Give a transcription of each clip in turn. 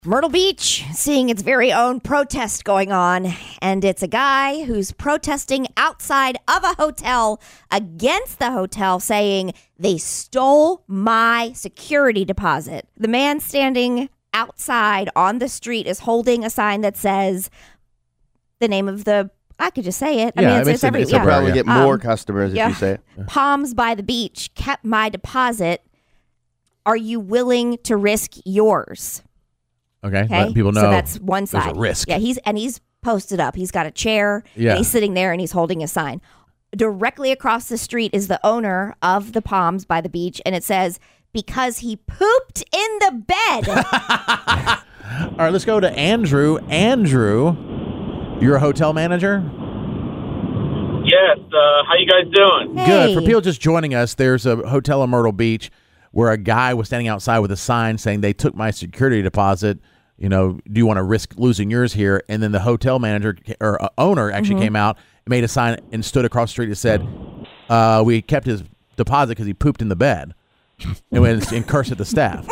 Myrtle Beach seeing its very own protest going on, and it's a guy who's protesting outside of a hotel against the hotel, saying they stole my security deposit. The man standing outside on the street is holding a sign that says the name of the, I could just say it. It's every, You'll probably get more customers if you say it. Palms by the Beach kept my deposit. Are you willing to risk yours? Okay, let people know. So that's one side. There's a risk. Yeah, he's posted up. He's got a chair. Yeah. And he's sitting there and he's holding a sign. Directly across the street is the owner of the Palms by the Beach, and it says, because he pooped in the bed. All right, let's go to Andrew. Andrew, you're a hotel manager? Yes. How you guys doing? Hey. Good. For people just joining us, there's a hotel in Myrtle Beach where a guy was standing outside with a sign saying they took my security deposit. You know, do you want to risk losing yours here? And then the hotel manager or owner actually came out, made a sign, and stood across the street and said, we kept his deposit because he pooped in the bed. And cursed at the staff.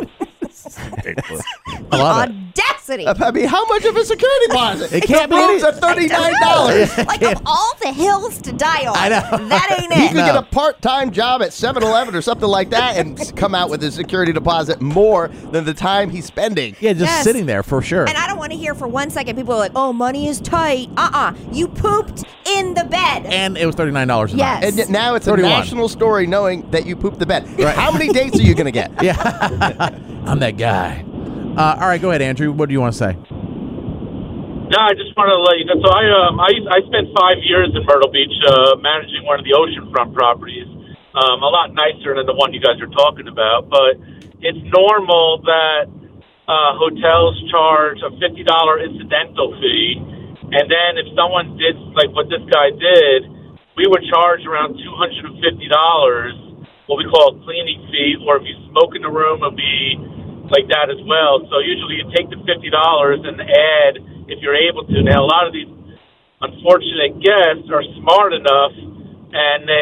I love it. Audacity. I mean, how much of a security deposit? It can't be rooms are $39. Like, of all the hills to die on, I know. that ain't He it. could get a part-time job at 7-Eleven or something like that and come out with his security deposit more than the time he's spending. Yeah, just Yes. sitting there for sure. And I don't want to hear for 1 second people are like, oh, money is tight. You pooped in the bed. And it was $39 a Yes. night. And now it's 31. a national story knowing that you pooped the bed. Right. How many dates are you going to get? Yeah, I'm that guy. All right, go ahead, Andrew. What do you want to say? No, I just wanted to let you know. So I spent 5 years in Myrtle Beach managing one of the oceanfront properties. A lot nicer than the one you guys are talking about. But it's normal that hotels charge a $50 incidental fee. And then if someone did like what this guy did, we would charge around $250, what we call a cleaning fee. Or if you smoke in the room, it would be like that as well. So usually you take the $50 and add if you're able to. Now, a lot of these unfortunate guests are smart enough and they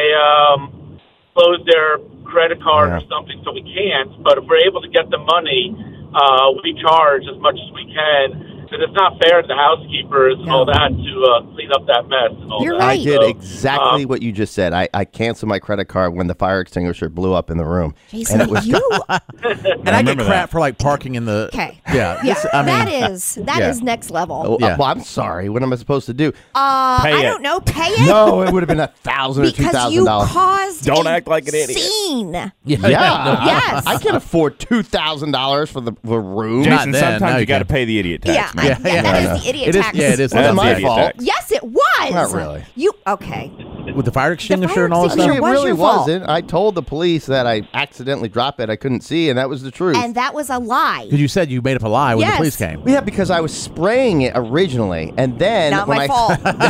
close their credit card or something, so we can't. But if we're able to get the money, we charge as much as we can. Because it's not fair to the housekeepers and all that to clean up that mess and all You're that. right. I did So, exactly what you just said. I canceled my credit card when the fire extinguisher blew up in the room. Jason, and it was you... And I get crap for like parking in the. Okay. Yeah. Yeah, this- I mean, that is next level. Yeah. Well, I'm sorry. What am I supposed to do? I don't know. Pay it? No, it would have been $1,000 or Because you $2,000. caused Don't a act like an idiot. scene. yeah. Yes. I can afford $2,000 for the room. Not Jason, then, now sometimes you you got to can. pay the idiot tax, man. That is the idiot It is. tax. Yeah, it is. Wasn't That's my the idiot fault. tax. Yes, it was. Not really. You okay? With the fire extinguisher fire and all this extinguisher stuff. It was really your fault. wasn't. I told the police that I accidentally dropped it. I couldn't see, and that was the truth. And that was a lie. Because you said you made up a lie when the Yes. police came. Yeah, because I was spraying it originally, and then Not when my fault. Not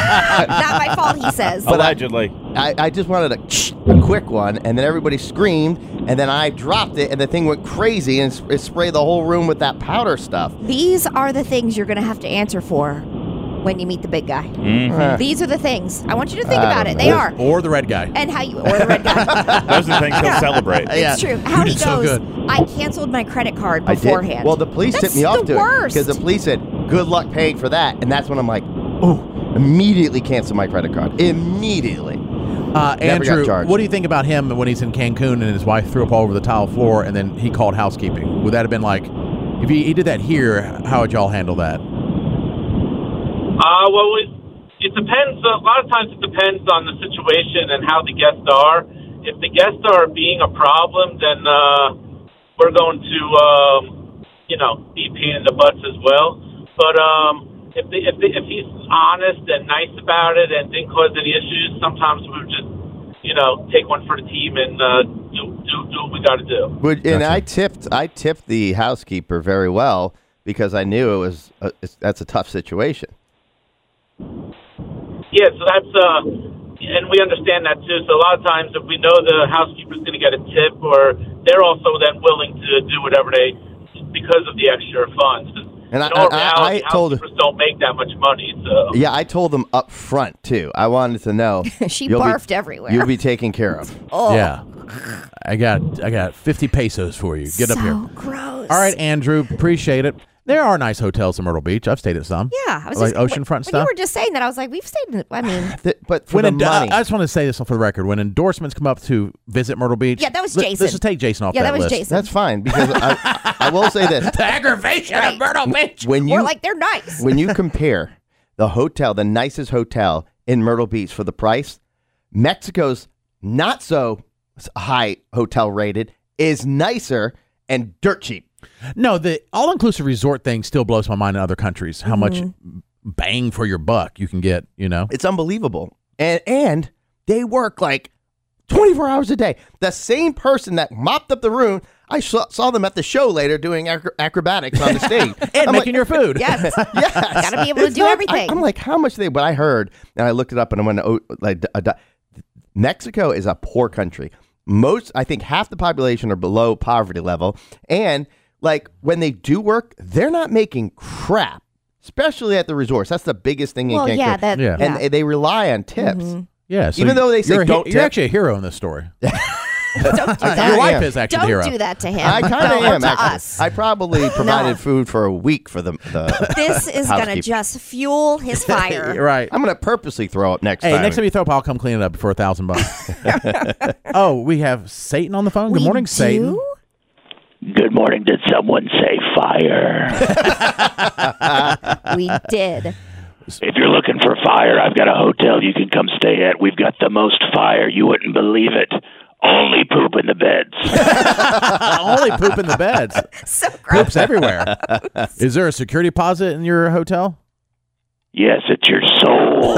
my fault. He says. Allegedly. I just wanted a quick one, and then everybody screamed, and then I dropped it, and the thing went crazy, and it sprayed the whole room with that powder stuff. These are the things you're going to have to answer for when you meet the big guy. Uh, These are the things. I want you to think I about don't it. They know. are. Or the red guy. And how you, or the red guy. Those are the things he'll celebrate. It's true. How You he did so goes, good. I canceled my credit card I did. beforehand. Well, the police That's tipped me off the to worst. it because the police said, "Good luck paying for that," and that's when I'm like, "Oh!" Immediately cancel my credit card. Immediately. Andrew, charged. what do you think about him when he's in Cancun and his wife threw up all over the tile floor and then he called housekeeping? Would that have been like, if he did that here, how would y'all handle that? Well, it depends. A lot of times it depends on the situation and how the guests are. If the guests are being a problem, then we're going to, be a pain in the butts as well. But if he's honest and nice about it and didn't cause any issues, sometimes we would just, take one for the team and do what we got to do. And I tipped the housekeeper very well because I knew that's a tough situation. Yeah, so that's and we understand that too. So a lot of times, if we know the housekeeper's going to get a tip, or they're also then willing to do whatever because of the extra funds. And in all reality, I told housekeepers don't make that much money. So Yeah, I told them up front too. I wanted to know. She you'll barfed everywhere. You'll be taken care of. Oh, Yeah. I got 50 pesos for you. Get up here. gross. All right, Andrew, appreciate it. There are nice hotels in Myrtle Beach. I've stayed at some. Yeah, I was Like just, oceanfront when stuff? you were just saying that, I was like, we've stayed in. I mean, But for the money. I just want to say this for the record. When endorsements come up to visit Myrtle Beach, Yeah, that was let's Jason. just take Jason off yeah, that that was list. Jason. That's fine because I will say this: The aggravation of Myrtle Beach. when Or you like they're nice. when you compare the hotel, the nicest hotel in Myrtle Beach for the price, Mexico's not so high hotel rated is nicer and dirt cheap. No, the all-inclusive resort thing still blows my mind in other countries. How much bang for your buck you can get, you know? It's unbelievable. And they work like 24 hours a day. The same person that mopped up the room, I saw them at the show later doing acrobatics on the stage. And I'm making your food. Yes. Yes. Gotta be able to It's do everything. I'm like, how much but I heard, and I looked it up, and I went, Mexico is a poor country. I think half the population are below poverty level. And like when they do work, they're not making crap, especially at the resorts. That's the biggest thing in Well, Cancun. yeah, that. Yeah. Yeah. And they rely on tips. Yeah, so Even though they say you're don't you're tip. actually a hero in this story. Don't do Your that. wife am. is actually the Don't hero. do that to him. I kind of Don't am. to Actually. us. I probably provided food for a week for the This is gonna housekeeper. just fuel his fire. You're right. I'm going to purposely throw up next Hey, time. next time you throw up, I'll come clean it up for $1,000. Oh, we have Satan on the phone. Good We morning, Satan. do? Good morning. Did someone say fire? We did. If you're looking for fire, I've got a hotel you can come stay at. We've got the most fire. You wouldn't believe it. Only poop in the beds. Only poop in the beds. So gross. Poops everywhere. Is there a security deposit in your hotel? Yes, it's your soul.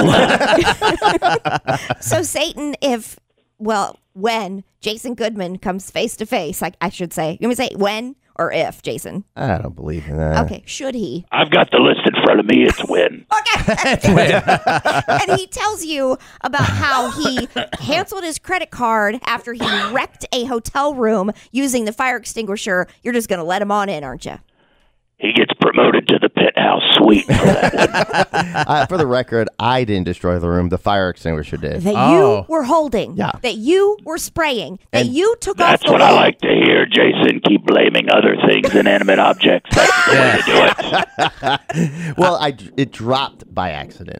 So Satan, when Jason Goodman comes face to face, I should say. You want me to say when or if, Jason? I don't believe in that. Okay, should he? I've got the list in front of me. It's when. Okay. And he tells you about how he canceled his credit card after he wrecked a hotel room using the fire extinguisher. You're just going to let him on in, aren't you? He gets promoted to the penthouse suite for that one. For the record, I didn't destroy the room. The fire extinguisher did. That Oh. you were holding, Yeah. that you were spraying, that And you took That's off the what lid. I like to hear, Jason. Keep blaming other things, inanimate objects. That's the way to do it. Well, it dropped by accident.